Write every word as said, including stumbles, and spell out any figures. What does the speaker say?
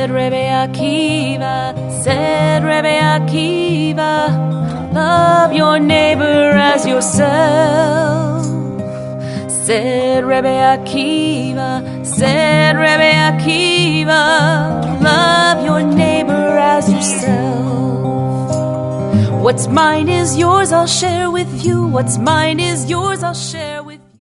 Said Rebbe Akiva, said Rebbe Akiva, love your neighbor as yourself. Said Rebbe Akiva, said Rebbe Akiva, love your neighbor as yourself. What's mine is yours, I'll share with you. What's mine is yours, I'll share.